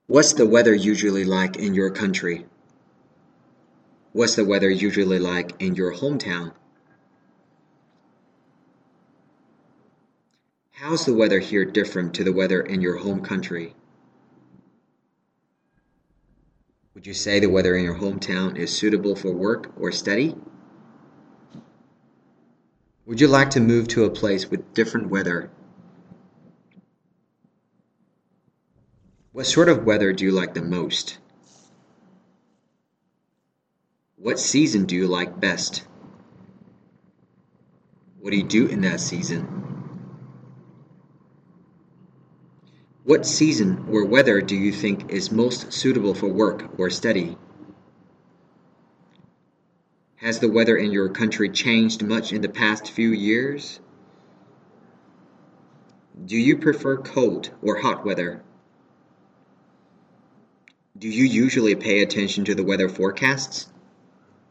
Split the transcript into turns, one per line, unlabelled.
What's the weather usually like in your country? What's the weather usually like in your hometown? How's the weather here different to the weather in your home country? Would you say the weather in your hometown is suitable for work or study? Would you like to move to a place with different weather? What sort of weather do you like the most? What season do you like best? What do you do in that season? What season or weather do you think is most suitable for work or study? Has the weather in your country changed much in the past few years? Do you prefer cold or hot weather? Do you usually pay attention to the weather forecasts?